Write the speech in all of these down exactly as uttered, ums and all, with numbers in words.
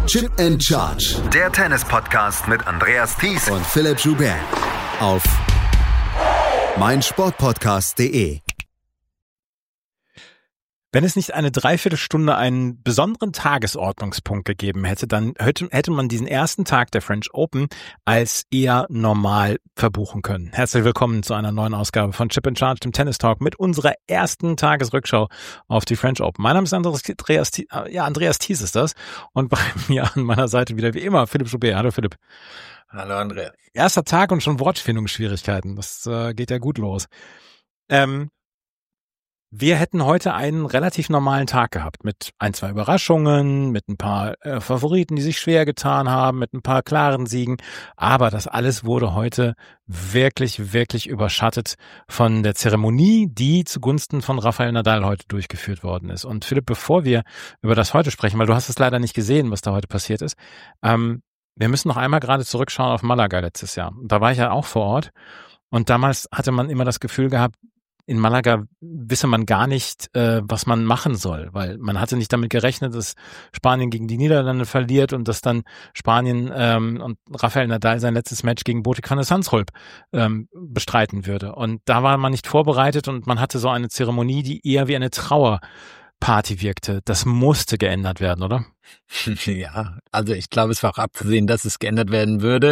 Chip and Charge. Der Tennis-Podcast mit Andreas Thies und Philipp Joubert auf meinsportpodcast punkt de. Wenn es nicht eine Dreiviertelstunde einen besonderen Tagesordnungspunkt gegeben hätte, dann hätte, hätte man diesen ersten Tag der French Open als eher normal verbuchen können. Herzlich willkommen zu einer neuen Ausgabe von Chip and Charge, dem Tennis Talk, mit unserer ersten Tagesrückschau auf die French Open. Mein Name ist Andreas, ja, Andreas Thies ist das, und bei mir an meiner Seite wieder wie immer Philipp Joubert. Hallo Philipp. Hallo Andreas. Erster Tag und schon Wortfindungsschwierigkeiten. Das äh, geht ja gut los. Ähm, Wir hätten heute einen relativ normalen Tag gehabt mit ein, zwei Überraschungen, mit ein paar äh, Favoriten, die sich schwer getan haben, mit ein paar klaren Siegen. Aber das alles wurde heute wirklich, wirklich überschattet von der Zeremonie, die zugunsten von Rafael Nadal heute durchgeführt worden ist. Und Philipp, bevor wir über das heute sprechen, weil du hast es leider nicht gesehen, was da heute passiert ist, ähm, wir müssen noch einmal gerade zurückschauen auf Malaga letztes Jahr. Und da war ich ja auch vor Ort. Und damals hatte man immer das Gefühl gehabt, in Malaga wisse man gar nicht, äh, was man machen soll, weil man hatte nicht damit gerechnet, dass Spanien gegen die Niederlande verliert und dass dann Spanien ähm, und Rafael Nadal sein letztes Match gegen Botic van der Zandschulp ähm, bestreiten würde. Und da war man nicht vorbereitet und man hatte so eine Zeremonie, die eher wie eine Trauerparty wirkte. Das musste geändert werden, oder? Ja, also ich glaube, es war auch abzusehen, dass es geändert werden würde.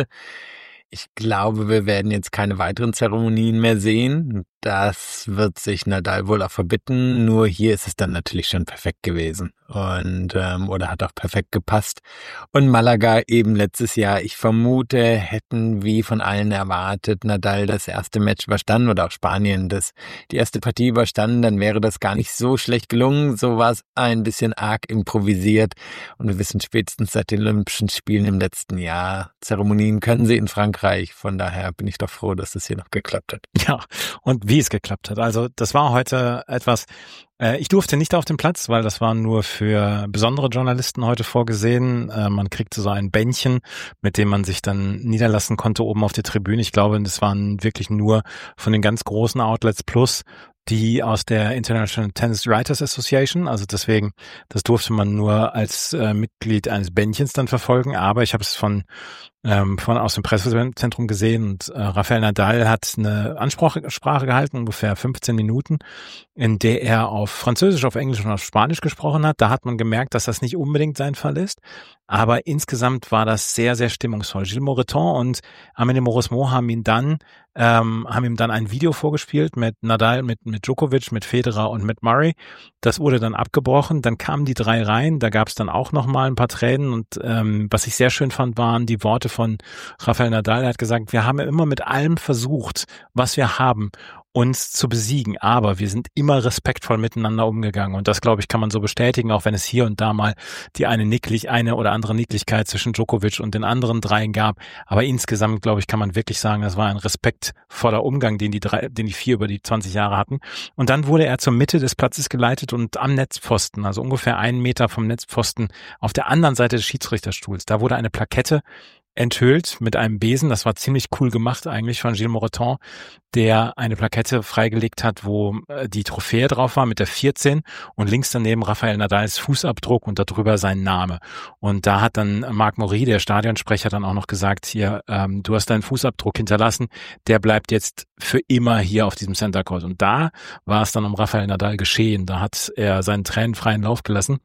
Ich glaube, wir werden jetzt keine weiteren Zeremonien mehr sehen. Das wird sich Nadal wohl auch verbitten. Nur hier ist es dann natürlich schon perfekt gewesen und ähm, oder hat auch perfekt gepasst. Und Malaga eben letztes Jahr, ich vermute, hätten wie von allen erwartet, Nadal das erste Match überstanden oder auch Spanien das die erste Partie überstanden, dann wäre das gar nicht so schlecht gelungen. So war es ein bisschen arg improvisiert. Und wir wissen spätestens seit den Olympischen Spielen im letzten Jahr, Zeremonien können sie in Frankreich. Von daher bin ich doch froh, dass das hier noch geklappt hat. Ja, und wie es geklappt hat. Also das war heute etwas, äh, ich durfte nicht auf den Platz, weil das war nur für besondere Journalisten heute vorgesehen. Äh, man kriegte so ein Bändchen, mit dem man sich dann niederlassen konnte oben auf der Tribüne. Ich glaube, das waren wirklich nur von den ganz großen Outlets plus die aus der International Tennis Writers Association, also deswegen, das durfte man nur als äh, Mitglied eines Bändchens dann verfolgen, aber ich habe es von ähm, von aus dem Pressezentrum gesehen und äh, Rafael Nadal hat eine Ansprache gehalten, ungefähr fünfzehn Minuten, in der er auf Französisch, auf Englisch und auf Spanisch gesprochen hat. Da hat man gemerkt, dass das nicht unbedingt sein Fall ist, aber insgesamt war das sehr, sehr stimmungsvoll. Gilles Moreton und Amélie Mauresmo haben ihn dann ähm, haben ihm dann ein Video vorgespielt mit Nadal, mit mit Djokovic, mit Federer und mit Murray. Das wurde dann abgebrochen. Dann kamen die drei rein. Da gab es dann auch noch mal ein paar Tränen. Und ähm, was ich sehr schön fand, waren die Worte von Rafael Nadal. Er hat gesagt, wir haben immer mit allem versucht, was wir haben, uns zu besiegen, aber wir sind immer respektvoll miteinander umgegangen und das, glaube ich, kann man so bestätigen, auch wenn es hier und da mal die eine Nicklich, eine oder andere Nicklichkeit zwischen Djokovic und den anderen dreien gab, aber insgesamt, glaube ich, kann man wirklich sagen, das war ein respektvoller Umgang, den die drei, den die vier über die zwanzig Jahre hatten. Und dann wurde er zur Mitte des Platzes geleitet und am Netzpfosten, also ungefähr einen Meter vom Netzpfosten auf der anderen Seite des Schiedsrichterstuhls, da wurde eine Plakette enthüllt mit einem Besen. Das war ziemlich cool gemacht eigentlich von Gilles Moreton, der eine Plakette freigelegt hat, wo die Trophäe drauf war mit der vierzehn und links daneben Rafael Nadals Fußabdruck und darüber sein Name. Und da hat dann Marc Maury, der Stadionsprecher, dann auch noch gesagt, hier, ähm, du hast deinen Fußabdruck hinterlassen, der bleibt jetzt für immer hier auf diesem Center Court. Und da war es dann um Rafael Nadal geschehen. Da hat er seinen Tränen freien Lauf gelassen.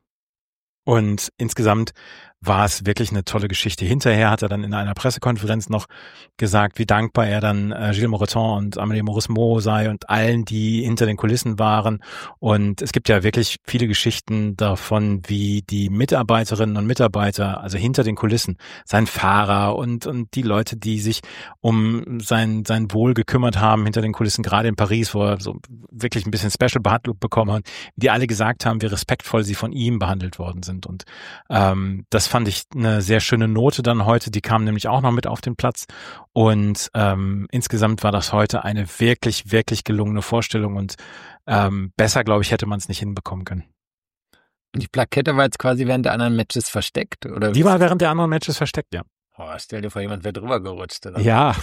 Und insgesamt war es wirklich eine tolle Geschichte. Hinterher hat er dann in einer Pressekonferenz noch gesagt, wie dankbar er dann äh, Gilles Moreton und Amélie Mauresmo sei und allen, die hinter den Kulissen waren. Und es gibt ja wirklich viele Geschichten davon, wie die Mitarbeiterinnen und Mitarbeiter, also hinter den Kulissen, sein Fahrer und und die Leute, die sich um sein sein Wohl gekümmert haben hinter den Kulissen, gerade in Paris, wo er so wirklich ein bisschen Special-Behandlung bekommen hat, die alle gesagt haben, wie respektvoll sie von ihm behandelt worden sind. Und ähm, das fand ich eine sehr schöne Note dann heute, die kam nämlich auch noch mit auf den Platz und ähm, insgesamt war das heute eine wirklich, wirklich gelungene Vorstellung und ähm, besser, glaube ich, hätte man es nicht hinbekommen können. Und die Plakette war jetzt quasi während der anderen Matches versteckt? Oder? Die war während der anderen Matches versteckt, ja. Oh, stell dir vor, jemand wäre drüber gerutscht. Oder? Ja.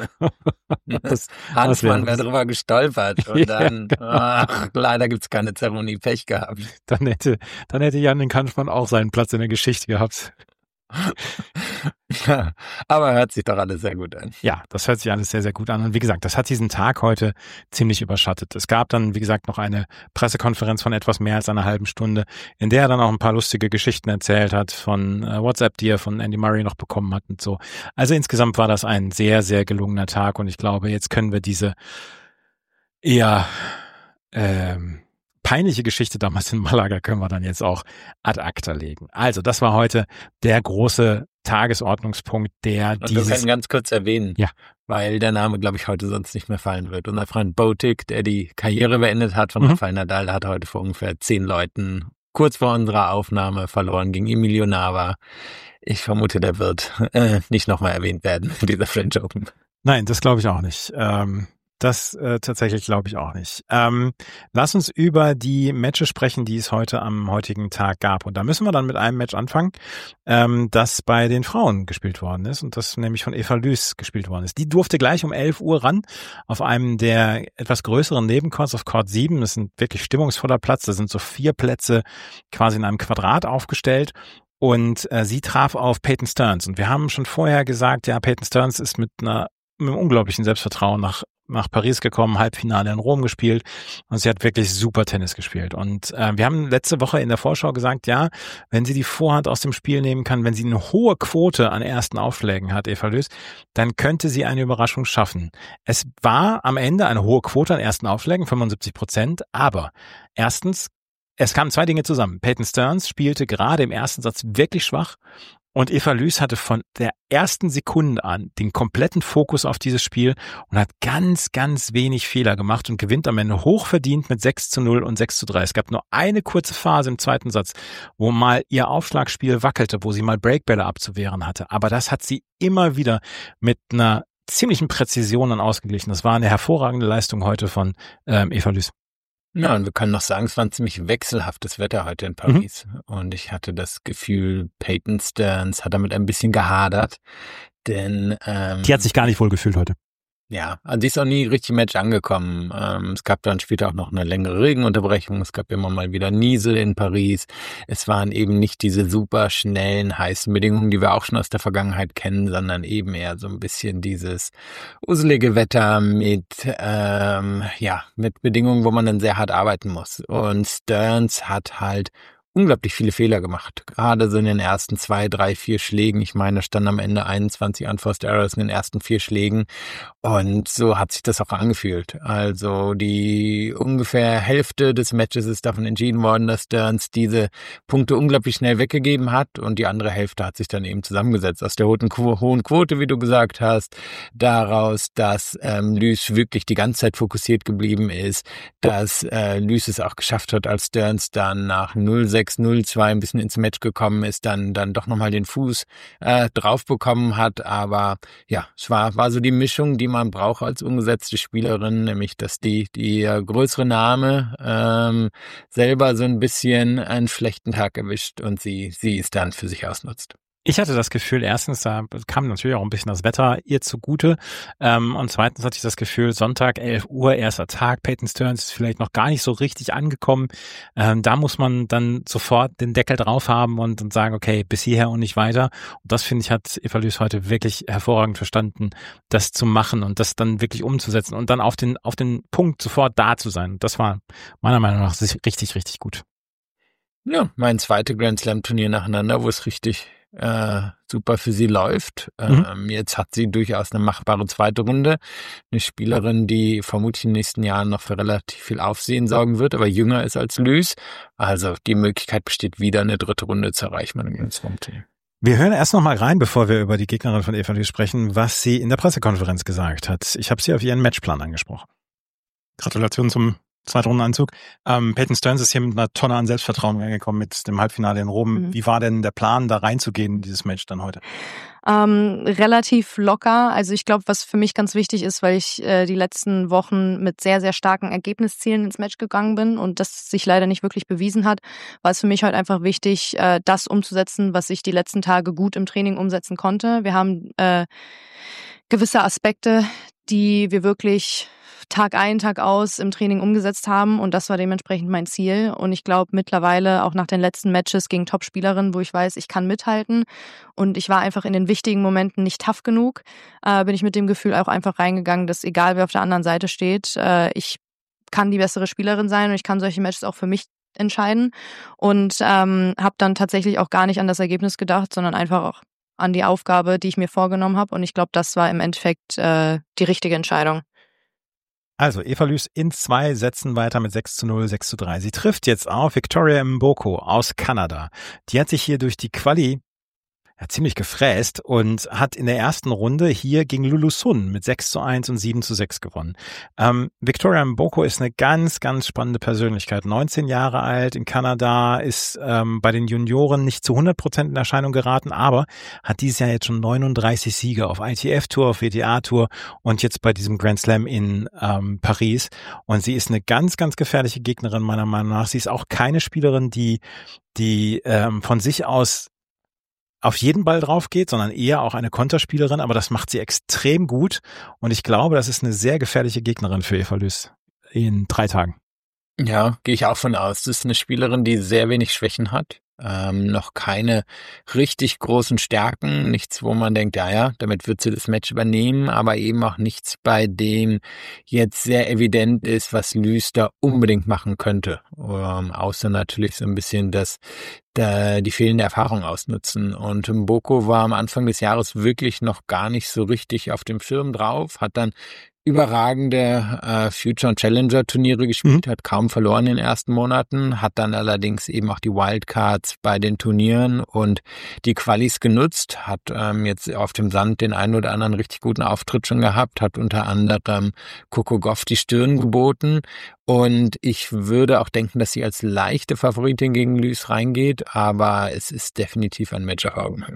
das, Hansmann wäre drüber gestolpert und dann, ach, leider gibt's keine Zeremonie, Pech gehabt. Dann hätte, dann hätte Jan Hanschmann auch seinen Platz in der Geschichte gehabt. Ja, aber hört sich doch alles sehr gut an. Ja, das hört sich alles sehr, sehr gut an. Und wie gesagt, das hat diesen Tag heute ziemlich überschattet. Es gab dann, wie gesagt, noch eine Pressekonferenz von etwas mehr als einer halben Stunde, in der er dann auch ein paar lustige Geschichten erzählt hat von äh, WhatsApp, die er von Andy Murray noch bekommen hat und so. Also insgesamt war das ein sehr, sehr gelungener Tag und ich glaube, jetzt können wir diese eher ähm, peinliche Geschichte damals in Malaga können wir dann jetzt auch ad acta legen. Also das war heute der große Tagesordnungspunkt, der Und dieses... wir können ganz kurz erwähnen, Ja. weil der Name, glaube ich, heute sonst nicht mehr fallen wird. Unser Freund Botic, der die Karriere beendet hat von Mhm. Rafael Nadal, hat heute vor ungefähr zehn Leuten kurz vor unserer Aufnahme verloren gegen Emilio Nava. Ich vermute, der wird äh, nicht nochmal erwähnt werden in dieser French Open. Nein, das glaube ich auch nicht. Ähm, das äh, tatsächlich glaube ich auch nicht. Ähm, lass uns über die Matches sprechen, die es heute am heutigen Tag gab. Und da müssen wir dann mit einem Match anfangen, ähm, das bei den Frauen gespielt worden ist und das nämlich von Eva Lüß gespielt worden ist. Die durfte gleich um elf Uhr ran auf einem der etwas größeren Nebencourts auf Court sieben. Das ist ein wirklich stimmungsvoller Platz. Da sind so vier Plätze quasi in einem Quadrat aufgestellt. Und äh, sie traf auf Peyton Stearns. Und wir haben schon vorher gesagt, ja, Peyton Stearns ist mit einer mit einem unglaublichen Selbstvertrauen nach nach Paris gekommen, Halbfinale in Rom gespielt und sie hat wirklich super Tennis gespielt. Und äh, wir haben letzte Woche in der Vorschau gesagt, ja, wenn sie die Vorhand aus dem Spiel nehmen kann, wenn sie eine hohe Quote an ersten Aufschlägen hat, Eva Lüß, dann könnte sie eine Überraschung schaffen. Es war am Ende eine hohe Quote an ersten Aufschlägen, fünfundsiebzig Prozent, aber erstens, es kamen zwei Dinge zusammen. Peyton Stearns spielte gerade im ersten Satz wirklich schwach und Eva Lüß hatte von der ersten Sekunde an den kompletten Fokus auf dieses Spiel und hat ganz, ganz wenig Fehler gemacht und gewinnt am Ende hochverdient mit sechs zu null und sechs zu drei. Es gab nur eine kurze Phase im zweiten Satz, wo mal ihr Aufschlagspiel wackelte, wo sie mal Breakbälle abzuwehren hatte. Aber das hat sie immer wieder mit einer ziemlichen Präzision dann ausgeglichen. Das war eine hervorragende Leistung heute von ähm, Eva Lüß. Ja, und wir können noch sagen, es war ein ziemlich wechselhaftes Wetter heute in Paris. Mhm. Und ich hatte das Gefühl, Peyton Stearns hat damit ein bisschen gehadert. Denn ähm, die hat sich gar nicht wohl gefühlt heute. Ja, also die ist auch nie richtig im Match angekommen. Ähm, es gab dann später auch noch eine längere Regenunterbrechung. Es gab immer mal wieder Niesel in Paris. Es waren eben nicht diese super schnellen, heißen Bedingungen, die wir auch schon aus der Vergangenheit kennen, sondern eben eher so ein bisschen dieses uselige Wetter mit, ähm, ja, mit Bedingungen, wo man dann sehr hart arbeiten muss. Und Stearns hat halt unglaublich viele Fehler gemacht. Gerade so in den ersten zwei, drei, vier Schlägen. Ich meine, da standen am Ende einundzwanzig Unforced Errors in den ersten vier Schlägen. Und so hat sich das auch angefühlt. Also die ungefähr Hälfte des Matches ist davon entschieden worden, dass Stearns diese Punkte unglaublich schnell weggegeben hat. Und die andere Hälfte hat sich dann eben zusammengesetzt. Aus der hohen Quote, wie du gesagt hast, daraus, dass ähm, Lüß wirklich die ganze Zeit fokussiert geblieben ist, dass äh, Lüß es auch geschafft hat, als Stearns dann nach null sechs null zwei ein bisschen ins Match gekommen ist, dann dann doch nochmal den Fuß äh, drauf bekommen hat. Aber ja, es war war so die Mischung, die man braucht als umgesetzte Spielerin, nämlich dass die die äh, größere Name ähm, selber so ein bisschen einen schlechten Tag erwischt und sie sie es dann für sich ausnutzt. Ich hatte das Gefühl, erstens, da kam natürlich auch ein bisschen das Wetter ihr zugute. Ähm, und zweitens hatte ich das Gefühl, Sonntag, elf Uhr, erster Tag, Peyton Stearns ist vielleicht noch gar nicht so richtig angekommen. Ähm, da muss man dann sofort den Deckel drauf haben und, und sagen, okay, bis hierher und nicht weiter. Und das, finde ich, hat Eva Lüß heute wirklich hervorragend verstanden, das zu machen und das dann wirklich umzusetzen und dann auf den, auf den Punkt sofort da zu sein. Das war meiner Meinung nach richtig, richtig gut. Ja, mein zweites Grand Slam Turnier nacheinander, wo es richtig Äh, super für sie läuft. Mhm. Ähm, jetzt hat sie durchaus eine machbare zweite Runde. Eine Spielerin, die vermutlich in den nächsten Jahren noch für relativ viel Aufsehen sorgen wird, aber jünger ist als Lüß. Also die Möglichkeit besteht, wieder eine dritte Runde zu erreichen mit dem Grand Slam Turnier. Wir hören erst noch mal rein, bevor wir über die Gegnerin von Eva Lüß sprechen, was sie in der Pressekonferenz gesagt hat. Ich habe sie auf ihren Matchplan angesprochen. Gratulation zum Zweitrundeneinzug. Ähm, Peyton Stearns ist hier mit einer Tonne an Selbstvertrauen reingekommen mit dem Halbfinale in Rom. Mhm. Wie war denn der Plan, da reinzugehen in dieses Match dann heute? Ähm, relativ locker. Also ich glaube, was für mich ganz wichtig ist, weil ich äh, die letzten Wochen mit sehr, sehr starken Ergebniszielen ins Match gegangen bin und das sich leider nicht wirklich bewiesen hat, war es für mich heute einfach wichtig, äh, das umzusetzen, was ich die letzten Tage gut im Training umsetzen konnte. Wir haben äh, gewisse Aspekte, die wir wirklich Tag ein, Tag aus im Training umgesetzt haben und das war dementsprechend mein Ziel und ich glaube mittlerweile auch nach den letzten Matches gegen Top-Spielerinnen, wo ich weiß, ich kann mithalten und ich war einfach in den wichtigen Momenten nicht tough genug, äh, bin ich mit dem Gefühl auch einfach reingegangen, dass egal wer auf der anderen Seite steht, äh, ich kann die bessere Spielerin sein und ich kann solche Matches auch für mich entscheiden und ähm, habe dann tatsächlich auch gar nicht an das Ergebnis gedacht, sondern einfach auch an die Aufgabe, die ich mir vorgenommen habe und ich glaube, das war im Endeffekt äh, die richtige Entscheidung. Also Eva Lys in zwei Sätzen weiter mit sechs zu null, sechs zu drei. Sie trifft jetzt auf Victoria Mboko aus Kanada. Die hat sich hier durch die Quali ja, ziemlich gefräst und hat in der ersten Runde hier gegen Lulu Sun mit sechs zu eins und sieben zu sechs gewonnen. Ähm, Victoria Mboko ist eine ganz, ganz spannende Persönlichkeit. neunzehn Jahre alt, in Kanada, ist ähm, bei den Junioren nicht zu hundert Prozent in Erscheinung geraten, aber hat dieses Jahr jetzt schon neununddreißig Siege auf I T F-Tour, auf W T A-Tour und jetzt bei diesem Grand Slam in ähm, Paris. Und sie ist eine ganz, ganz gefährliche Gegnerin meiner Meinung nach. Sie ist auch keine Spielerin, die, die ähm, von sich aus auf jeden Ball drauf geht, sondern eher auch eine Konterspielerin, aber das macht sie extrem gut und ich glaube, das ist eine sehr gefährliche Gegnerin für Eva Lys in drei Tagen. Ja, gehe ich auch von aus. Das ist eine Spielerin, die sehr wenig Schwächen hat. Ähm, noch keine richtig großen Stärken, nichts, wo man denkt, ja, ja, damit wird sie das Match übernehmen, aber eben auch nichts, bei dem jetzt sehr evident ist, was Lys da unbedingt machen könnte. Ähm, außer natürlich so ein bisschen das, da, die fehlende Erfahrung ausnutzen. Und Mboko war am Anfang des Jahres wirklich noch gar nicht so richtig auf dem Schirm drauf, hat dann überragende äh, Future- und Challenger-Turniere gespielt, mhm. hat kaum verloren in den ersten Monaten, hat dann allerdings eben auch die Wildcards bei den Turnieren und die Qualis genutzt, hat ähm, jetzt auf dem Sand den einen oder anderen richtig guten Auftritt schon gehabt, hat unter anderem Coco Gauff die Stirn geboten und ich würde auch denken, dass sie als leichte Favoritin gegen Lys reingeht, aber es ist definitiv ein Match auf Augenhöhe.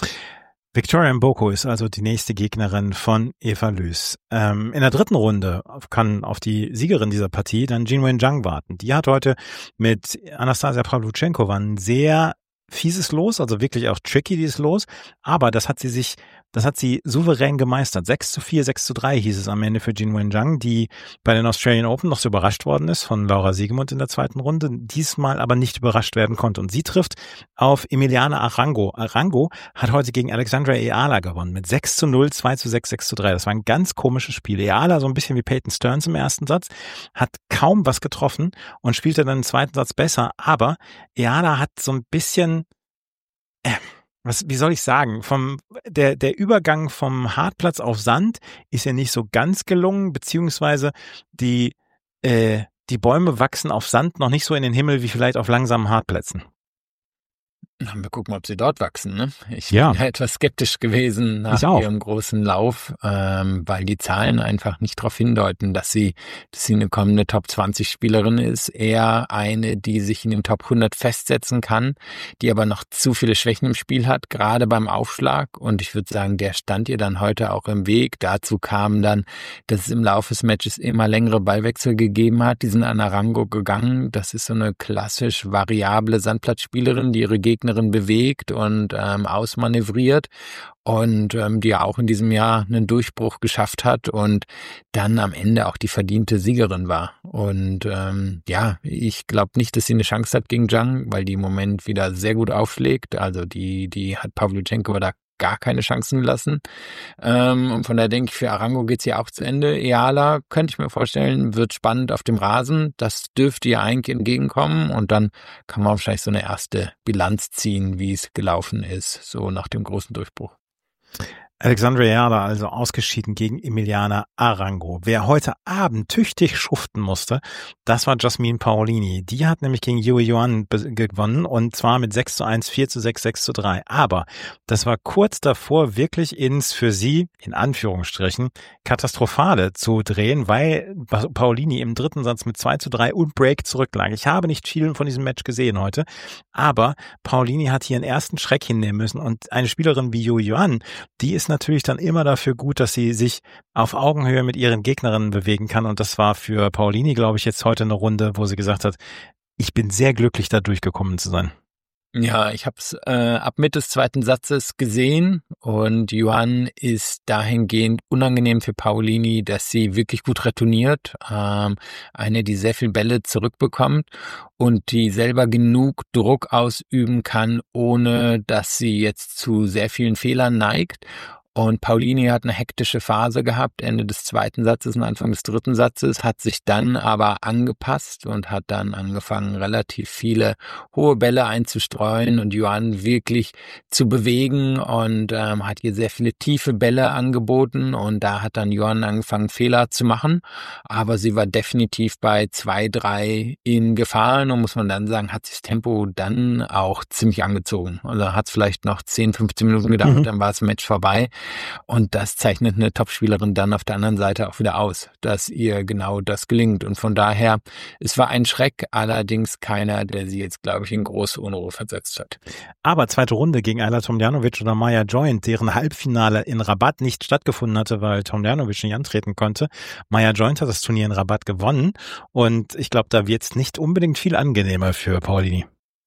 Victoria Mboko ist also die nächste Gegnerin von Eva Lys. Ähm, in der dritten Runde kann auf die Siegerin dieser Partie dann Jinwen Zhang warten. Die hat heute mit Anastasia Pavlyuchenkova ein sehr fieses Los, also wirklich auch tricky dieses Los, aber das hat sie sich, das hat sie souverän gemeistert. sechs zu vier, sechs zu drei hieß es am Ende für Jinwen Zhang, die bei den Australian Open noch so überrascht worden ist von Laura Siegemund in der zweiten Runde, diesmal aber nicht überrascht werden konnte. Und sie trifft auf Emiliana Arango. Arango hat heute gegen Alexandra Eala gewonnen mit sechs zu null, zwei zu sechs, sechs zu drei. Das war ein ganz komisches Spiel. Eala, so ein bisschen wie Peyton Stearns im ersten Satz, hat kaum was getroffen und spielte dann im zweiten Satz besser, aber Eala hat so ein bisschen äh, Was, wie soll ich sagen, vom, der, der Übergang vom Hartplatz auf Sand ist ja nicht so ganz gelungen, beziehungsweise die, äh, die Bäume wachsen auf Sand noch nicht so in den Himmel wie vielleicht auf langsamen Hartplätzen. Wir gucken, ob sie dort wachsen. Ne? Ich ja. bin ja etwas skeptisch gewesen nach ihrem großen Lauf, ähm, weil die Zahlen einfach nicht darauf hindeuten, dass sie, dass sie eine kommende Top zwanzig Spielerin ist. Eher eine, die sich in den Top hundert festsetzen kann, die aber noch zu viele Schwächen im Spiel hat, gerade beim Aufschlag. Und ich würde sagen, der stand ihr dann heute auch im Weg. Dazu kam dann, dass es im Laufe des Matches immer längere Ballwechsel gegeben hat. Die sind an Arango gegangen. Das ist so eine klassisch variable Sandplatzspielerin, die ihre Gegner bewegt und ähm, ausmanövriert und ähm, die ja auch in diesem Jahr einen Durchbruch geschafft hat und dann am Ende auch die verdiente Siegerin war. Und ähm, ja, ich glaube nicht, dass sie eine Chance hat gegen Zhang, weil die im Moment wieder sehr gut aufschlägt. Also die, die hat Pavlyuchenkova da gar keine Chancen gelassen. Ähm, und von daher denke ich, für Arango geht's hier auch zu Ende. Eala, könnte ich mir vorstellen, wird spannend auf dem Rasen. Das dürfte ihr eigentlich entgegenkommen. Und dann kann man wahrscheinlich so eine erste Bilanz ziehen, wie es gelaufen ist, so nach dem großen Durchbruch. Alexandra Eala also ausgeschieden gegen Emiliana Arango. Wer heute Abend tüchtig schuften musste, das war Jasmine Paolini. Die hat nämlich gegen Yue Yuan gewonnen und zwar mit sechs zu eins, vier zu sechs, sechs zu drei. Aber das war kurz davor, wirklich ins für sie, in Anführungsstrichen, Katastrophale zu drehen, weil Paolini im dritten Satz mit zwei zu drei und Break zurücklag. Ich habe nicht viel von diesem Match gesehen heute, aber Paolini hat hier einen ersten Schreck hinnehmen müssen und eine Spielerin wie Yue Yuan, die ist natürlich dann immer dafür gut, dass sie sich auf Augenhöhe mit ihren Gegnerinnen bewegen kann. Und das war für Paolini, glaube ich, jetzt heute eine Runde, wo sie gesagt hat, ich bin sehr glücklich, da durchgekommen zu sein. Ja, ich habe es äh, ab Mitte des zweiten Satzes gesehen und Yuan ist dahingehend unangenehm für Paolini, dass sie wirklich gut retourniert, ähm, eine, die sehr viel Bälle zurückbekommt und die selber genug Druck ausüben kann, ohne dass sie jetzt zu sehr vielen Fehlern neigt. Und Paolini hat eine hektische Phase gehabt, Ende des zweiten Satzes und Anfang des dritten Satzes, hat sich dann aber angepasst und hat dann angefangen, relativ viele hohe Bälle einzustreuen und Yuan wirklich zu bewegen und ähm, hat ihr sehr viele tiefe Bälle angeboten und da hat dann Yuan angefangen, Fehler zu machen, aber sie war definitiv bei zwei, drei in Gefahren und muss man dann sagen, hat sich das Tempo dann auch ziemlich angezogen. Also hat es vielleicht noch zehn, fünfzehn Minuten gedauert, mhm. dann war das Match vorbei. Und das zeichnet eine Topspielerin dann auf der anderen Seite auch wieder aus, dass ihr genau das gelingt. Und von daher, es war ein Schreck, allerdings keiner, der sie jetzt, glaube ich, in große Unruhe versetzt hat. Aber zweite Runde gegen Ajla Tomljanovic oder Maja Joint, deren Halbfinale in Rabat nicht stattgefunden hatte, weil Tomljanovic nicht antreten konnte. Maja Joint hat das Turnier in Rabat gewonnen und ich glaube, da wird es nicht unbedingt viel angenehmer für Paolini.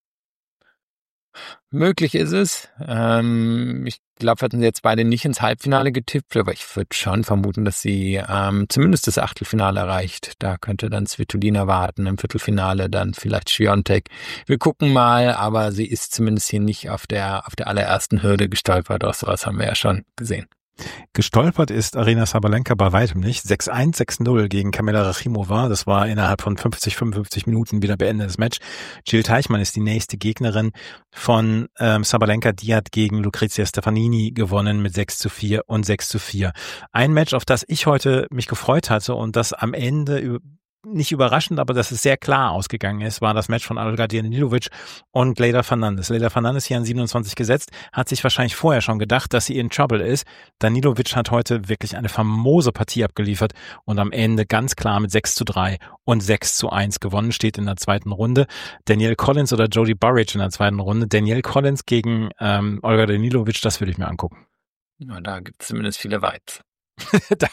Möglich ist es. Ähm, ich glaube, hatten sie jetzt beide nicht ins Halbfinale getippt, aber ich würde schon vermuten, dass sie ähm, zumindest das Achtelfinale erreicht. Da könnte dann Svitolina warten, im Viertelfinale dann vielleicht Swiatek. Wir gucken mal, aber sie ist zumindest hier nicht auf der auf der allerersten Hürde gestolpert. Auch sowas haben wir ja schon gesehen. Gestolpert ist Aryna Sabalenka bei weitem nicht. sechs eins, sechs null gegen Kamila Rachimova. Das war innerhalb von fünfzig, fünfundfünfzig Minuten wieder beendetes Match. Jill Teichmann ist die nächste Gegnerin von ähm, Sabalenka. Die hat gegen Lucrezia Stefanini gewonnen mit sechs zu vier und sechs zu vier. Ein Match, auf das ich heute mich gefreut hatte und das am Ende über nicht überraschend, aber dass es sehr klar ausgegangen ist, war das Match von Olga Danilovic und Leylah Fernandez. Leylah Fernandez hier an siebenundzwanzig gesetzt, hat sich wahrscheinlich vorher schon gedacht, dass sie in Trouble ist. Danilovic hat heute wirklich eine famose Partie abgeliefert und am Ende ganz klar mit sechs zu drei und sechs zu eins gewonnen, steht in der zweiten Runde. Danielle Collins oder Jodie Burrage in der zweiten Runde. Danielle Collins gegen ähm, Olga Danilovic, das würde ich mir angucken. Ja, da gibt es zumindest viele Vibes. da,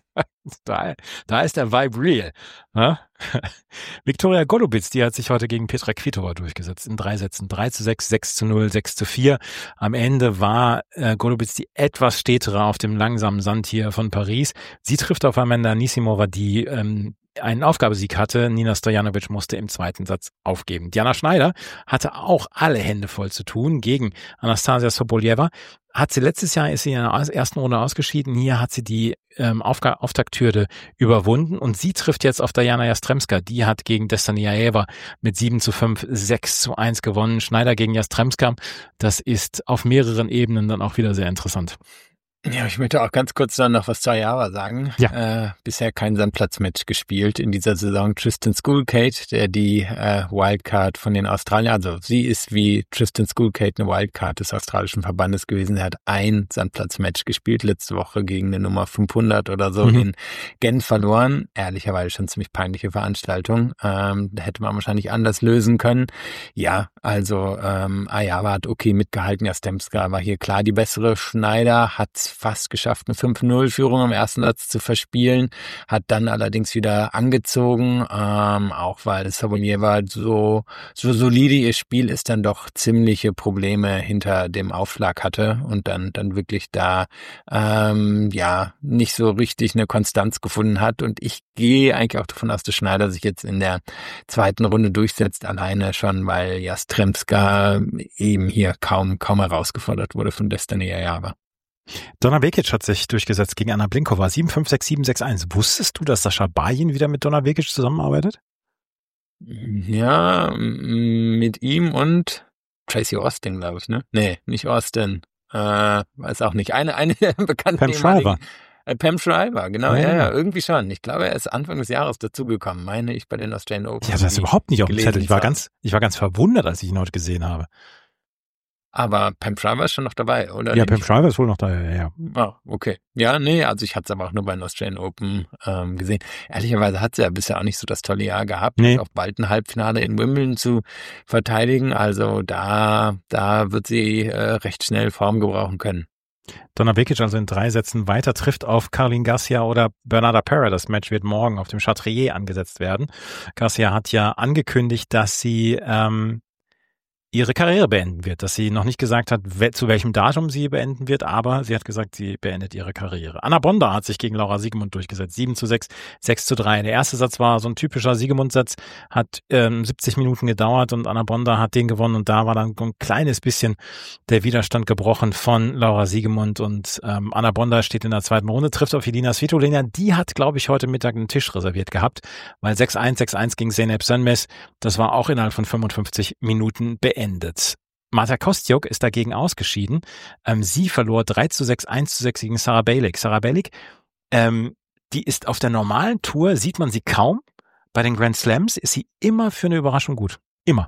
da, da ist der Vibe real. Ja? Viktoria Golubitz, die hat sich heute gegen Petra Kvitova durchgesetzt in drei Sätzen. drei zu sechs, sechs zu null, sechs zu vier. Am Ende war äh, Golubitz die etwas stetere auf dem langsamen Sand hier von Paris. Sie trifft auf Amanda Anisimova, die ähm, einen Aufgabesieg hatte. Nina Stojanovic musste im zweiten Satz aufgeben. Diana Schneider hatte auch alle Hände voll zu tun gegen Anastasia Soboljeva. Hat sie letztes Jahr, ist sie in der ersten Runde ausgeschieden. Hier hat sie die ähm, Aufga- Auftakthürde überwunden und sie trifft jetzt auf Diana Jastremska. Die hat gegen Destaniaeva mit sieben zu fünf, sechs zu eins gewonnen. Schneider gegen Jastremska, das ist auf mehreren Ebenen dann auch wieder sehr interessant. Ja, ich möchte auch ganz kurz dann noch was zu Ayava sagen. Ja. Äh, bisher kein Sandplatzmatch gespielt in dieser Saison. Tristan Schoolcade, der die äh, Wildcard von den Australiern, also sie ist wie Tristan Schoolcade eine Wildcard des australischen Verbandes gewesen. Er hat ein Sandplatzmatch gespielt, letzte Woche gegen eine Nummer fünfhundert oder so mhm. in Genf verloren. Ehrlicherweise schon ziemlich peinliche Veranstaltung. Ähm, da hätte man wahrscheinlich anders lösen können. Ja, also ähm, Ayava hat okay mitgehalten. Jastrzemska war hier klar die bessere. Schneider hat fast geschafft, eine fünf null Führung im ersten Satz zu verspielen, hat dann allerdings wieder angezogen, ähm, auch weil Soboljeva so, so solide ihr Spiel ist, dann doch ziemliche Probleme hinter dem Aufschlag hatte und dann, dann wirklich da, ähm, ja, nicht so richtig eine Konstanz gefunden hat und ich gehe eigentlich auch davon aus, dass Schneider sich jetzt in der zweiten Runde durchsetzt, alleine schon, weil Jastremska eben hier kaum, kaum herausgefordert wurde von Destaniaeva. Donna Vekic hat sich durchgesetzt gegen Anna Blinkova. sieben fünf, sechs sieben, sechs eins. Wusstest du, dass Sascha Bajin wieder mit Donna Vekic zusammenarbeitet? Ja, mit ihm und Tracy Austin, glaube ich, ne? Nee, nicht Austin. Äh, weiß auch nicht. Eine, eine bekannte Pam Shriver. Äh, Pam Shriver, genau, ja, ja, ja, ja, irgendwie schon. Ich glaube, er ist Anfang des Jahres dazugekommen, meine ich, bei den Australian Open. Ja, das ist überhaupt nicht auf dem Zettel. Ich war ganz, ich war ganz verwundert, als ich ihn heute gesehen habe. Aber Pam Shriver ist schon noch dabei, oder? Ja, Pam Shriver ist wohl noch da, ja, ja. Ah, okay. Ja, nee, also ich hatte es aber auch nur bei den Australian Open ähm, gesehen. Ehrlicherweise hat sie ja bisher auch nicht so das tolle Jahr gehabt, nee. auch bald ein Halbfinale in Wimbledon zu verteidigen. Also da, da wird sie äh, recht schnell Form gebrauchen können. Donna Vekic also in drei Sätzen weiter, trifft auf Caroline Garcia oder Bernarda Pera. Das Match wird morgen auf dem Chatrier angesetzt werden. Garcia hat ja angekündigt, dass sie ähm, ihre Karriere beenden wird, dass sie noch nicht gesagt hat, zu welchem Datum sie beenden wird, aber sie hat gesagt, sie beendet ihre Karriere. Anna Bonda hat sich gegen Laura Siegemund durchgesetzt, sieben zu sechs, sechs zu drei. Der erste Satz war so ein typischer Siegemund-Satz, hat ähm, siebzig Minuten gedauert und Anna Bonda hat den gewonnen und da war dann ein kleines bisschen der Widerstand gebrochen von Laura Siegemund und ähm, Anna Bonda steht in der zweiten Runde, trifft auf Elina Svitolina, die hat, glaube ich, heute Mittag einen Tisch reserviert gehabt, weil sechs eins, sechs eins gegen Zeynep Sönmez, das war auch innerhalb von fünfundfünfzig Minuten beendet. Endet. Marta Kostyuk ist dagegen ausgeschieden. Ähm, sie verlor drei zu sechs, eins zu sechs gegen Sarah Bejlik. Sarah Bejlik, ähm, die ist auf der normalen Tour, sieht man sie kaum. Bei den Grand Slams ist sie immer für eine Überraschung gut. Immer.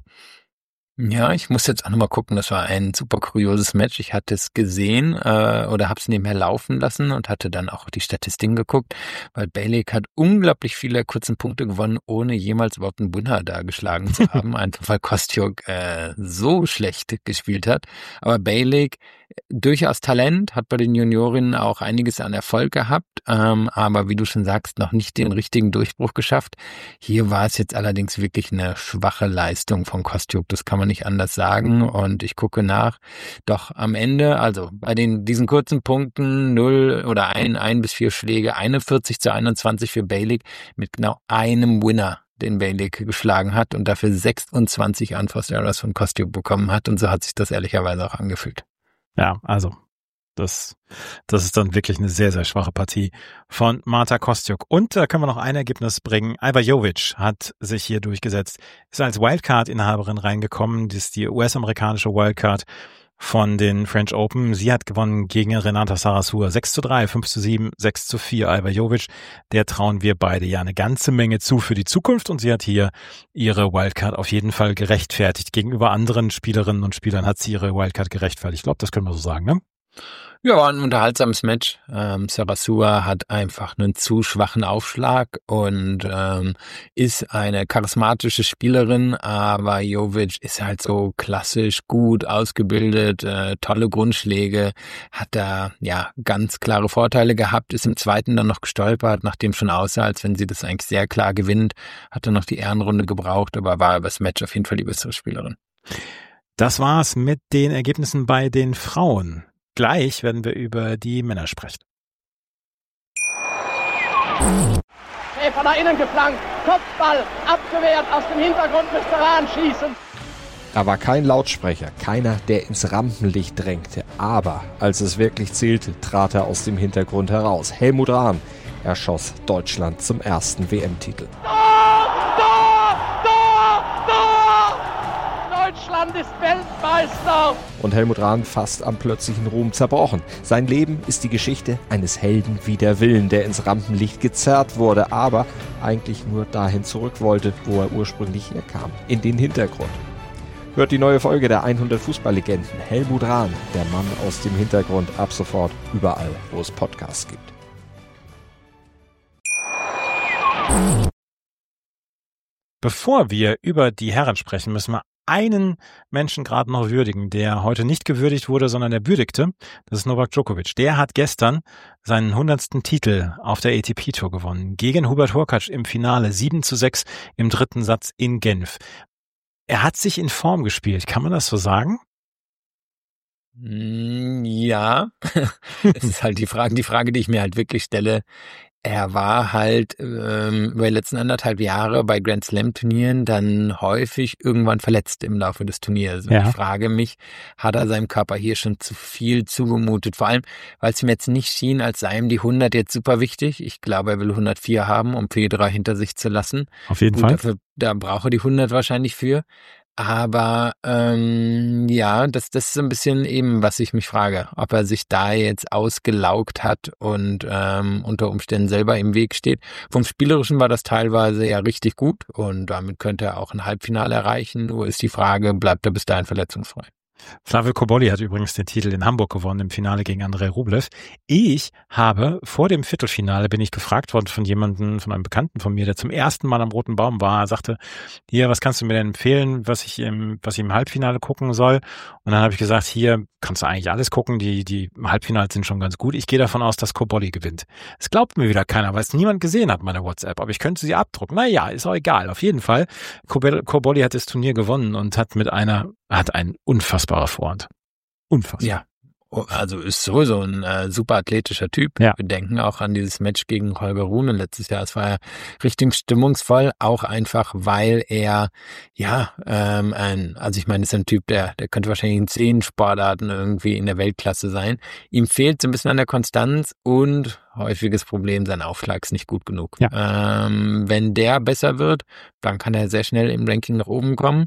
Ja, ich muss jetzt auch nochmal gucken, das war ein super kurioses Match. Ich hatte es gesehen äh, oder habe es nebenher laufen lassen und hatte dann auch die Statistiken geguckt, weil Bejlik hat unglaublich viele kurzen Punkte gewonnen, ohne jemals überhaupt einen Winner da geschlagen zu haben. Einfach weil Kostyuk äh, so schlecht gespielt hat. Aber Bejlik, durchaus Talent, hat bei den Juniorinnen auch einiges an Erfolg gehabt, ähm, aber wie du schon sagst, noch nicht den richtigen Durchbruch geschafft. Hier war es jetzt allerdings wirklich eine schwache Leistung von Kostyuk, das kann man nicht anders sagen und ich gucke nach. Doch am Ende, also bei den diesen kurzen Punkten, null oder ein, ein bis vier Schläge, einundvierzig zu einundzwanzig für Bejlik mit genau einem Winner, den Bejlik geschlagen hat und dafür sechsundzwanzig Unforced Errors von Kostyuk bekommen hat und so hat sich das ehrlicherweise auch angefühlt. Ja, also das, das ist dann wirklich eine sehr, sehr schwache Partie von Marta Kostyuk. Und da können wir noch ein Ergebnis bringen. Ajla Jovic hat sich hier durchgesetzt, ist als Wildcard-Inhaberin reingekommen. Das ist die U S-amerikanische Wildcard von den French Open. Sie hat gewonnen gegen Renata Sarasour. sechs zu drei, fünf zu sieben, sechs zu vier. Ajla Jovic, der trauen wir beide ja eine ganze Menge zu für die Zukunft und sie hat hier ihre Wildcard auf jeden Fall gerechtfertigt. Gegenüber anderen Spielerinnen und Spielern hat sie ihre Wildcard gerechtfertigt. Ich glaube, das können wir so sagen, ne? Ja, war ein unterhaltsames Match. Ähm, Sarasour hat einfach einen zu schwachen Aufschlag und ähm, ist eine charismatische Spielerin, aber Jovic ist halt so klassisch gut ausgebildet, äh, tolle Grundschläge, hat da ja ganz klare Vorteile gehabt, ist im zweiten dann noch gestolpert, nachdem schon aussah, als wenn sie das eigentlich sehr klar gewinnt, hat dann noch die Ehrenrunde gebraucht, aber war über das Match auf jeden Fall die bessere Spielerin. Das war's mit den Ergebnissen bei den Frauen. Gleich werden wir über die Männer sprechen. Schäfer nach innen geflankt, Kopfball abgewehrt, aus dem Hintergrund müsste Rahn schießen. Da war kein Lautsprecher, keiner, der ins Rampenlicht drängte. Aber als es wirklich zählte, trat er aus dem Hintergrund heraus. Helmut Rahn erschoss Deutschland zum ersten W M-Titel. Tor! Tor! Tor! Tor! Deutschland ist Weltmeister! Und Helmut Rahn fast am plötzlichen Ruhm zerbrochen. Sein Leben ist die Geschichte eines Helden wider Willen, der ins Rampenlicht gezerrt wurde, aber eigentlich nur dahin zurück wollte, wo er ursprünglich herkam, in den Hintergrund. Hört die neue Folge der hundert Fußballlegenden. Helmut Rahn, der Mann aus dem Hintergrund, ab sofort überall, wo es Podcasts gibt. Bevor wir über die Herren sprechen, müssen wir einen Menschen gerade noch würdigen, der heute nicht gewürdigt wurde, sondern der würdigte. Das ist Novak Djokovic. Der hat gestern seinen hundertsten Titel auf der A T P-Tour gewonnen. Gegen Hubert Hurkacz im Finale sieben zu sechs im dritten Satz in Genf. Er hat sich in Form gespielt. Kann man das so sagen? Ja, es ist halt die Frage, die Frage, die ich mir halt wirklich stelle. Er war halt ähm, über die letzten anderthalb Jahre bei Grand Slam Turnieren dann häufig irgendwann verletzt im Laufe des Turniers. Und ja. Ich frage mich, hat er seinem Körper hier schon zu viel zugemutet? Vor allem, weil es ihm jetzt nicht schien, als sei ihm die hundert jetzt super wichtig. Ich glaube, er will hundertvier haben, um Federer hinter sich zu lassen. Auf jeden Gut, Fall. Dafür, da braucht er die hundert wahrscheinlich für. Aber ähm, ja, das, das ist so ein bisschen eben, was ich mich frage, ob er sich da jetzt ausgelaugt hat und ähm, unter Umständen selber im Weg steht. Vom Spielerischen war das teilweise ja richtig gut und damit könnte er auch ein Halbfinale erreichen. Nur ist die Frage, bleibt er bis dahin verletzungsfrei? Flavio Cobolli hat übrigens den Titel in Hamburg gewonnen im Finale gegen Andrei Rublev. Ich habe vor dem Viertelfinale bin ich gefragt worden von jemandem, von einem Bekannten von mir, der zum ersten Mal am Roten Baum war. Er sagte, hier, was kannst du mir denn empfehlen, was ich im, was ich im Halbfinale gucken soll? Und dann habe ich gesagt, hier kannst du eigentlich alles gucken, die, die Halbfinals sind schon ganz gut. Ich gehe davon aus, dass Cobolli gewinnt. Es glaubt mir wieder keiner, weil es niemand gesehen hat, meine WhatsApp. Aber ich könnte sie abdrucken. Naja, ist auch egal. Auf jeden Fall, Cobolli hat das Turnier gewonnen und hat mit einer hat ein unfassbarer Vorhand. Unfassbar. Ja. Also ist sowieso ein äh, super athletischer Typ. Ja. Wir denken auch an dieses Match gegen Holger Rune letztes Jahr. Es war ja richtig stimmungsvoll, auch einfach, weil er, ja, ähm, ein, also ich meine, ist ein Typ, der, der könnte wahrscheinlich in zehn Sportarten irgendwie in der Weltklasse sein. Ihm fehlt so ein bisschen an der Konstanz und häufiges Problem, sein Aufschlag ist nicht gut genug. Ja. Ähm, wenn der besser wird, dann kann er sehr schnell im Ranking nach oben kommen.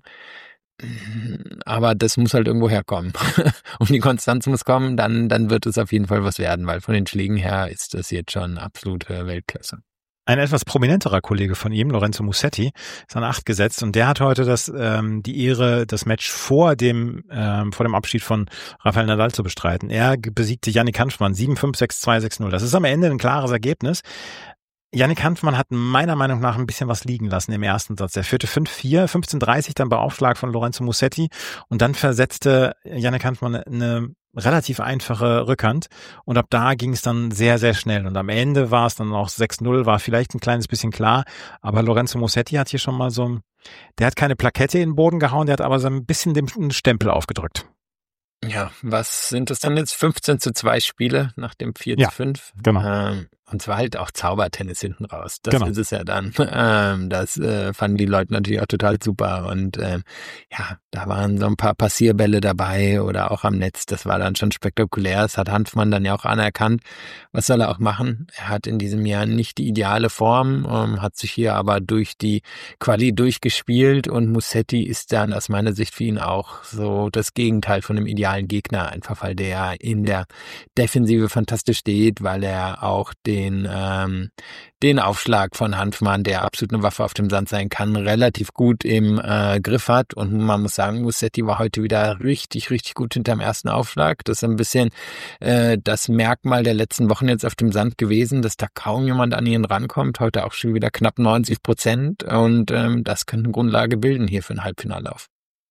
Aber das muss halt irgendwo herkommen. Und die Konstanz muss kommen, dann, dann wird es auf jeden Fall was werden, weil von den Schlägen her ist das jetzt schon absolute Weltklasse. Ein etwas prominenterer Kollege von ihm, Lorenzo Musetti, ist an acht gesetzt und der hat heute das, ähm, die Ehre, das Match vor dem, ähm, vor dem Abschied von Rafael Nadal zu bestreiten. Er besiegte Jannik Hanfmann sieben fünf, sechs zwei, sechs null. Das ist am Ende ein klares Ergebnis. Jannik Hanfmann hat meiner Meinung nach ein bisschen was liegen lassen im ersten Satz. Er führte fünf vier, fünfzehn dreißig dann bei Aufschlag von Lorenzo Musetti und dann versetzte Jannik Hanfmann eine relativ einfache Rückhand und ab da ging es dann sehr, sehr schnell und am Ende war es dann auch sechs null, war vielleicht ein kleines bisschen klar, aber Lorenzo Musetti hat hier schon mal so, der hat keine Plakette in den Boden gehauen, der hat aber so ein bisschen den Stempel aufgedrückt. Ja, was sind das dann jetzt? fünfzehn zu zwei Spiele nach dem vier ja, zu fünf? Genau. Ähm, und zwar halt auch Zaubertennis hinten raus. Das genau. ist es ja dann. Ähm, das äh, fanden die Leute natürlich auch total super. Und ähm, ja, da waren so ein paar Passierbälle dabei oder auch am Netz. Das war dann schon spektakulär. Das hat Hanfmann dann ja auch anerkannt. Was soll er auch machen? Er hat in diesem Jahr nicht die ideale Form, ähm, hat sich hier aber durch die Quali durchgespielt und Musetti ist dann aus meiner Sicht für ihn auch so das Gegenteil von einem idealen Gegner. Einfach weil der in der Defensive fantastisch steht, weil er auch den ähm, den Aufschlag von Hanfmann, der absolut eine Waffe auf dem Sand sein kann, relativ gut im äh, Griff hat. Und man muss sagen, Musetti war heute wieder richtig, richtig gut hinterm ersten Aufschlag. Das ist ein bisschen äh, das Merkmal der letzten Wochen jetzt auf dem Sand gewesen, dass da kaum jemand an ihn rankommt. Heute auch schon wieder knapp neunzig Prozent. Und ähm, das könnte eine Grundlage bilden hier für einen Halbfinallauf.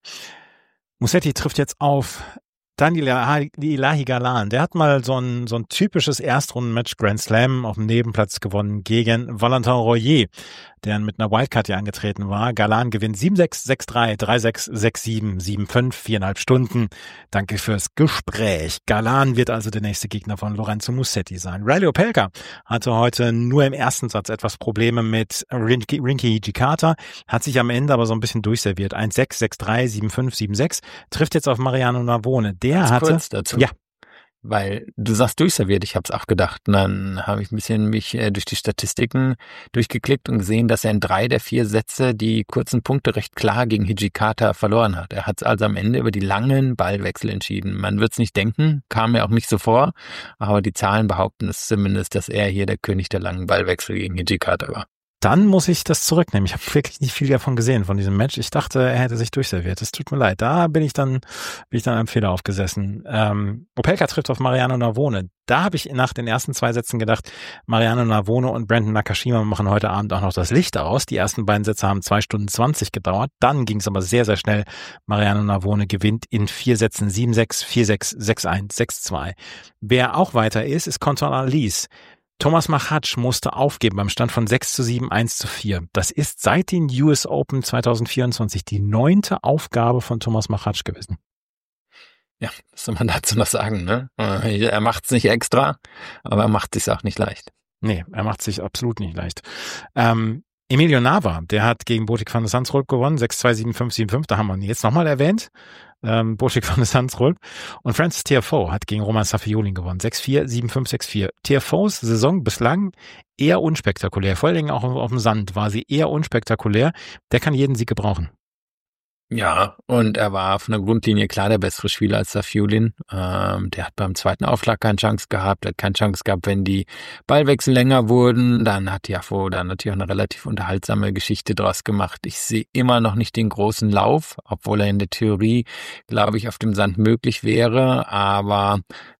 Musetti trifft jetzt auf Daniel Ilahi Galan, der hat mal so ein, so ein typisches Erstrunden-Match Grand Slam auf dem Nebenplatz gewonnen gegen Valentin Royer, der mit einer Wildcard ja angetreten war. Galan gewinnt sieben sechs, sechs drei, drei sechs, sechs sieben, sieben fünf, viereinhalb Stunden. Danke fürs Gespräch. Galan wird also der nächste Gegner von Lorenzo Musetti sein. Riley Opelka hatte heute nur im ersten Satz etwas Probleme mit Rinky, Rinky Hijikata, hat sich am Ende aber so ein bisschen durchserviert. eins sechs, sechs drei, sieben fünf, sieben sechs, trifft jetzt auf Mariano Navone. Der Ganz hatte, kurz dazu. Ja. Weil du sagst durchserviert, ich habe es auch gedacht. Und dann habe ich ein bisschen mich äh, durch die Statistiken durchgeklickt und gesehen, dass er in drei der vier Sätze die kurzen Punkte recht klar gegen Hijikata verloren hat. Er hat es also am Ende über die langen Ballwechsel entschieden. Man wird es nicht denken, kam mir auch nicht so vor, aber die Zahlen behaupten es zumindest, dass er hier der König der langen Ballwechsel gegen Hijikata war. Dann muss ich das zurücknehmen. Ich habe wirklich nicht viel davon gesehen, von diesem Match. Ich dachte, er hätte sich durchserviert. Es tut mir leid. Da bin ich dann bin ich dann am Fehler aufgesessen. Ähm, Opelka trifft auf Mariano Navone. Da habe ich nach den ersten zwei Sätzen gedacht, Mariano Navone und Brandon Nakashima machen heute Abend auch noch das Licht aus. Die ersten beiden Sätze haben zwei Stunden zwanzig gedauert. Dann ging es aber sehr, sehr schnell. Mariano Navone gewinnt in vier Sätzen sieben sechs, vier sechs, sechs eins, sechs zwei. Wer auch weiter ist, ist Konton Alice. Thomas Machatsch musste aufgeben beim Stand von sechs zu sieben, eins zu vier. Das ist seit den U S Open zwanzig vierundzwanzig die neunte Aufgabe von Thomas Machatsch gewesen. Ja, was soll man dazu noch sagen, ne? Er macht es nicht extra, aber er macht es sich auch nicht leicht. Nee, er macht es sich absolut nicht leicht. Ähm, Emilio Nava, der hat gegen Botic van de Zandschulp gewonnen, sechs zwei, sieben fünf, sieben fünf, da haben wir ihn jetzt nochmal erwähnt. Ähm, Botic van de Zandschulp. Und Francis Tiafoe hat gegen Roman Safiolin gewonnen, sechs vier, sieben fünf, sechs vier. Tiafoes Saison bislang eher unspektakulär, vor allen Dingen auch auf dem Sand war sie eher unspektakulär. Der kann jeden Sieg gebrauchen. Ja, und er war von der Grundlinie klar der bessere Spieler als Safiolin. Ähm, der hat beim zweiten Aufschlag keine Chance gehabt, hat keine Chance gehabt, wenn die Ballwechsel länger wurden. Dann hat Tiafoe da natürlich auch eine relativ unterhaltsame Geschichte draus gemacht. Ich sehe immer noch nicht den großen Lauf, obwohl er in der Theorie, glaube ich, auf dem Sand möglich wäre. Aber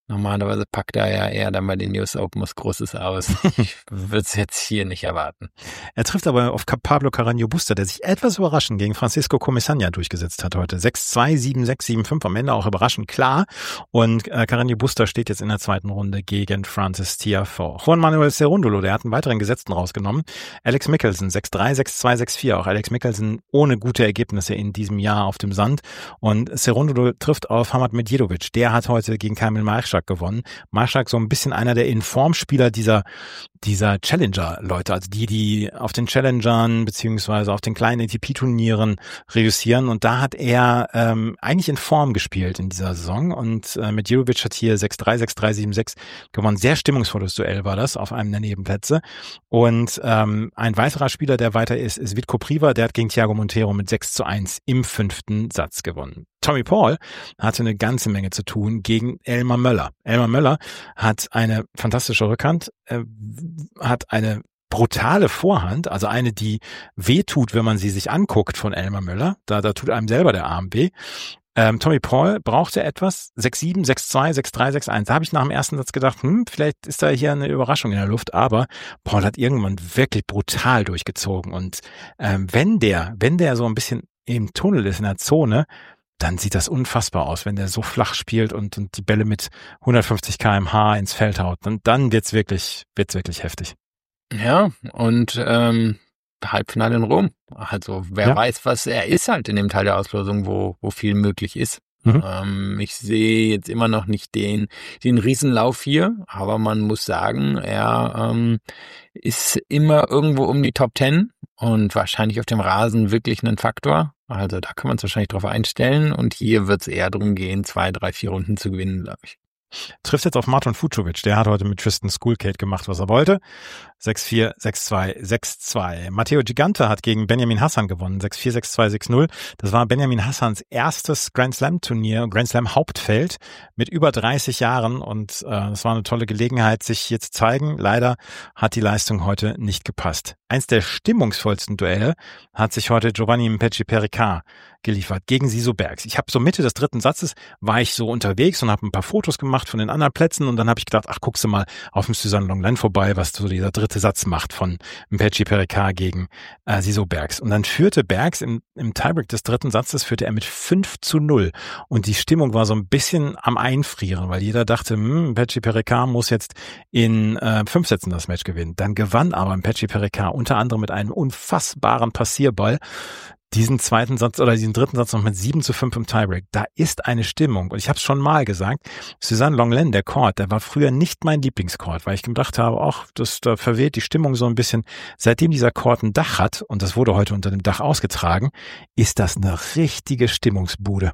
Normalerweise packt er ja eher dann bei den U S Open was Großes aus. Ich würde es jetzt hier nicht erwarten. Er trifft aber auf Pablo Carreño Busta, der sich etwas überraschend gegen Francisco Comesaña durchgesetzt hat heute. sechs zwei, sieben sechs, sieben fünf, am Ende auch überraschend klar. Und äh, Carreño Busta steht jetzt in der zweiten Runde gegen Francis Tiafoe. Juan Manuel Cerúndolo, der hat einen weiteren Gesetzten rausgenommen. Alex Michelsen, sechs drei, sechs zwei, sechs vier. Auch Alex Michelsen ohne gute Ergebnisse in diesem Jahr auf dem Sand. Und Cerúndolo trifft auf Hamad Medjedovic. Der hat heute gegen Kamil Majchrzak gewonnen. Majchrzak so ein bisschen einer der Informspieler dieser dieser Challenger-Leute, also die, die auf den Challengern beziehungsweise auf den kleinen A T P-Turnieren reüssieren. Und da hat er ähm, eigentlich in Form gespielt in dieser Saison. Und äh, Medjedovic hat hier sechs drei, sechs drei, sieben sechs gewonnen. Sehr stimmungsvolles Duell war das auf einem der Nebenplätze. Und ähm, ein weiterer Spieler, der weiter ist, ist Vitko Priva. Der hat gegen Thiago Monteiro mit sechs zu eins im fünften Satz gewonnen. Tommy Paul hatte eine ganze Menge zu tun gegen Elmar Möller. Elmar Möller hat eine fantastische Rückhand, äh, hat eine brutale Vorhand, also eine, die wehtut, wenn man sie sich anguckt von Elmar Möller. Da, da tut einem selber der Arm weh. Ähm, Tommy Paul brauchte etwas, sechs sieben, sechs zwei, sechs drei, sechs eins. Da habe ich nach dem ersten Satz gedacht, hm, vielleicht ist da hier eine Überraschung in der Luft, aber Paul hat irgendwann wirklich brutal durchgezogen. Und ähm, wenn der, wenn der so ein bisschen im Tunnel ist, in der Zone, dann sieht das unfassbar aus, wenn der so flach spielt und, und die Bälle mit hundertfünfzig Kilometer pro Stunde ins Feld haut. Und dann wird's wirklich, wird's wirklich heftig. Ja, und ähm, Halbfinale in Rom. Also wer Ja. weiß, was er ist halt in dem Teil der Auslosung, wo wo viel möglich ist. Mhm. Ähm, ich sehe jetzt immer noch nicht den den Riesenlauf hier, aber man muss sagen, er ähm, ist immer irgendwo um die Top Ten und wahrscheinlich auf dem Rasen wirklich ein Faktor. Also da kann man es wahrscheinlich drauf einstellen und hier wird es eher darum gehen, zwei, drei, vier Runden zu gewinnen, glaube ich. Trifft jetzt auf Marton Fucsovics. Der hat heute mit Tristan Schoolcade gemacht, was er wollte. sechs vier, sechs zwei, sechs zwei. Matteo Gigante hat gegen Benjamin Hassan gewonnen. sechs vier, sechs zwei, sechs null. Das war Benjamin Hassans erstes Grand Slam Turnier, Grand Slam Hauptfeld mit über dreißig Jahren. Und äh, das war eine tolle Gelegenheit, sich hier zu zeigen. Leider hat die Leistung heute nicht gepasst. Eins der stimmungsvollsten Duelle hat sich heute Giovanni Mpetshi Pericard geliefert gegen Siso Bergs. Ich habe so Mitte des dritten Satzes war ich so unterwegs und habe ein paar Fotos gemacht von den anderen Plätzen und dann habe ich gedacht, ach, guckst du mal auf dem Suzanne Lenglen vorbei, was so dieser dritte Satz macht von Mpetshi Pericard gegen äh, Siso Bergs. Und dann führte Bergs im, im Tiebreak des dritten Satzes führte er mit fünf zu null und die Stimmung war so ein bisschen am Einfrieren, weil jeder dachte, hm, Mpetshi Pericard muss jetzt in äh, fünf Sätzen das Match gewinnen. Dann gewann aber Mpetshi Pericard unter anderem mit einem unfassbaren Passierball diesen zweiten Satz oder diesen dritten Satz noch mit sieben zu fünf im Tiebreak. Da ist eine Stimmung. Und ich habe es schon mal gesagt, Suzanne Lenglen, der Court, der war früher nicht mein Lieblingscourt, weil ich gedacht habe, ach, das, da verweht die Stimmung so ein bisschen. Seitdem dieser Court ein Dach hat, und das wurde heute unter dem Dach ausgetragen, ist das eine richtige Stimmungsbude.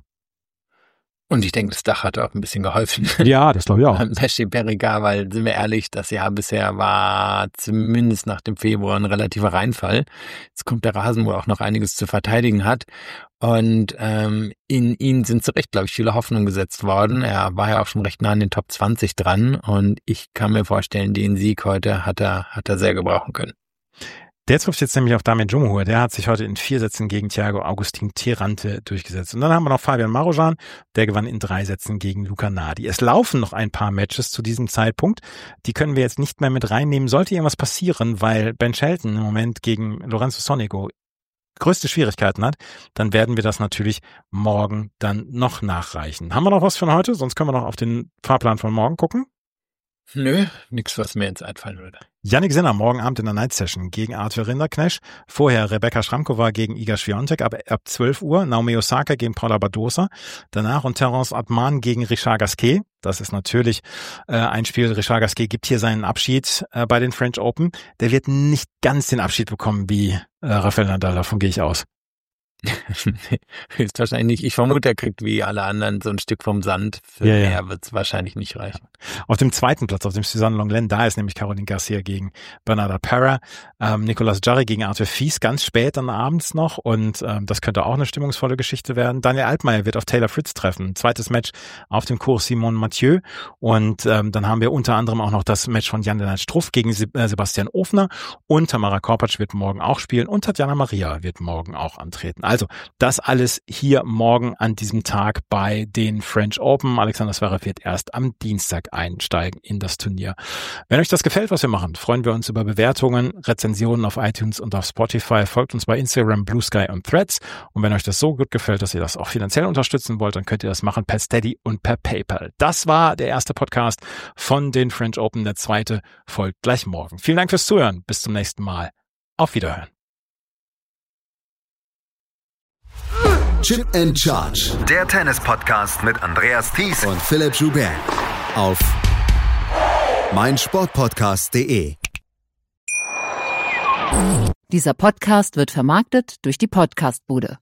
Und ich denke, das Dach hat auch ein bisschen geholfen. Ja, das glaube ich auch. Mpetshi Pericard, weil, sind wir ehrlich, das Jahr bisher war zumindest nach dem Februar ein relativer Reinfall. Jetzt kommt der Rasen, wo er auch noch einiges zu verteidigen hat. Und ähm, in ihn sind zu Recht, glaube ich, viele Hoffnungen gesetzt worden. Er war ja auch schon recht nah an den Top zwanzig dran. Und ich kann mir vorstellen, den Sieg heute hat er, hat er sehr gebrauchen können. Der trifft jetzt nämlich auf Damian Djumhur. Der hat sich heute in vier Sätzen gegen Thiago Agustin Tirante durchgesetzt. Und dann haben wir noch Fabian Marozsan, der gewann in drei Sätzen gegen Luca Nardi. Es laufen noch ein paar Matches zu diesem Zeitpunkt. Die können wir jetzt nicht mehr mit reinnehmen. Sollte irgendwas passieren, weil Ben Shelton im Moment gegen Lorenzo Sonego größte Schwierigkeiten hat, dann werden wir das natürlich morgen dann noch nachreichen. Haben wir noch was von heute? Sonst können wir noch auf den Fahrplan von morgen gucken. Nö, nichts, was mir jetzt einfallen würde. Yannick Sinner morgen Abend in der Night Session gegen Arthur Rinderknecht. Vorher Rebecca Schramkova gegen Iga Swiatek ab, ab zwölf Uhr. Naomi Osaka gegen Paula Badosa. Danach und Terence Atman gegen Richard Gasquet. Das ist natürlich äh, ein Spiel. Richard Gasquet gibt hier seinen Abschied äh, bei den French Open. Der wird nicht ganz den Abschied bekommen wie äh, Rafael Nadal. Davon gehe ich aus. Höchstwahrscheinlich nicht. Ich vermute, er kriegt wie alle anderen so ein Stück vom Sand. Für ja, ja. mehr wird es wahrscheinlich nicht reichen. Auf dem zweiten Platz, auf dem Suzanne Lenglen, da ist nämlich Caroline Garcia gegen Bernarda Pera, ähm, Nicolas Jarry gegen Arthur Fies ganz spät dann abends noch und ähm, das könnte auch eine stimmungsvolle Geschichte werden. Daniel Altmaier wird auf Taylor Fritz treffen. Zweites Match auf dem Kurs Simon Mathieu und ähm, dann haben wir unter anderem auch noch das Match von Jan-Lennart Struff gegen Sebastian Ofner und Tamara Korpatsch wird morgen auch spielen und Tatjana Maria wird morgen auch antreten. Also das alles hier morgen an diesem Tag bei den French Open. Alexander Zverev wird erst am Dienstag einsteigen in das Turnier. Wenn euch das gefällt, was wir machen, freuen wir uns über Bewertungen, Rezensionen auf iTunes und auf Spotify. Folgt uns bei Instagram, Blue Sky und Threads. Und wenn euch das so gut gefällt, dass ihr das auch finanziell unterstützen wollt, dann könnt ihr das machen per Steady und per PayPal. Das war der erste Podcast von den French Open. Der zweite folgt gleich morgen. Vielen Dank fürs Zuhören. Bis zum nächsten Mal. Auf Wiederhören. Chip and Charge. Der Tennis-Podcast mit Andreas Thies und Philipp Joubert auf meinsportpodcast punkt de. Dieser Podcast wird vermarktet durch die Podcastbude.